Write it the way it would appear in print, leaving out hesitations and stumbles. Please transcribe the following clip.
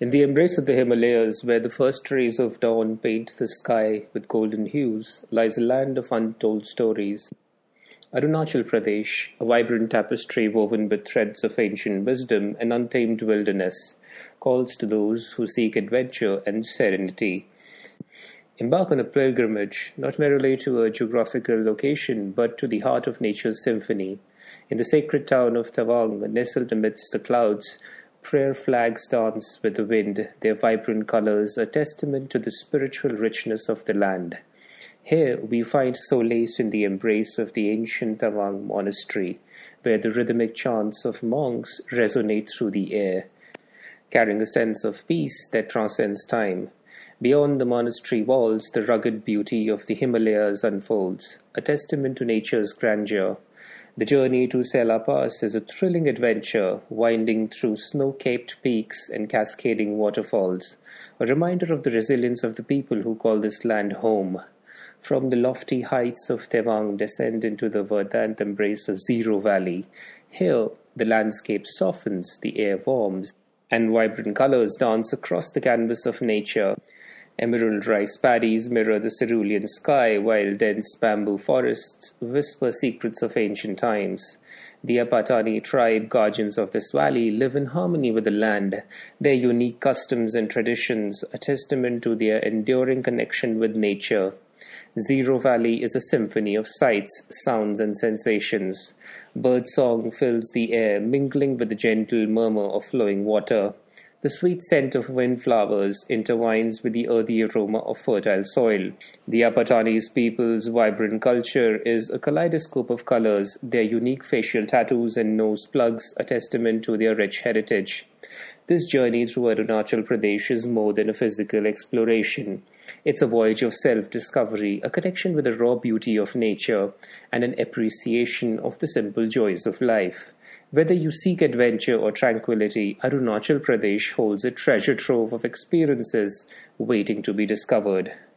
In the embrace of the Himalayas, where the first rays of dawn paint the sky with golden hues, lies a land of untold stories. Arunachal Pradesh, a vibrant tapestry woven with threads of ancient wisdom and untamed wilderness, calls to those who seek adventure and serenity. Embark on a pilgrimage, not merely to a geographical location, but to the heart of nature's symphony. In the sacred town of Tawang, nestled amidst the clouds, prayer flags dance with the wind, their vibrant colors a testament to the spiritual richness of the land. Here we find solace in the embrace of the ancient Tawang monastery, where the rhythmic chants of monks resonate through the air, carrying a sense of peace that transcends time. Beyond the monastery walls, the rugged beauty of the Himalayas unfolds, a testament to nature's grandeur. The journey to Sela Pass is a thrilling adventure, winding through snow-capped peaks and cascading waterfalls, a reminder of the resilience of the people who call this land home. From the lofty heights of Tewang descend into the verdant embrace of Zero Valley. Here, the landscape softens, the air warms, and vibrant colors dance across the canvas of nature. Emerald rice paddies mirror the cerulean sky, while dense bamboo forests whisper secrets of ancient times. The Apatani tribe, guardians of this valley, live in harmony with the land, their unique customs and traditions a testament to their enduring connection with nature. Zero Valley is a symphony of sights, sounds, and sensations. Birdsong fills the air, mingling with the gentle murmur of flowing water. The sweet scent of windflowers intertwines with the earthy aroma of fertile soil. The Apatanis people's vibrant culture is a kaleidoscope of colors, their unique facial tattoos and nose plugs a testament to their rich heritage. This journey through Arunachal Pradesh is more than a physical exploration. It's a voyage of self-discovery, a connection with the raw beauty of nature, and an appreciation of the simple joys of life. Whether you seek adventure or tranquility, Arunachal Pradesh holds a treasure trove of experiences waiting to be discovered.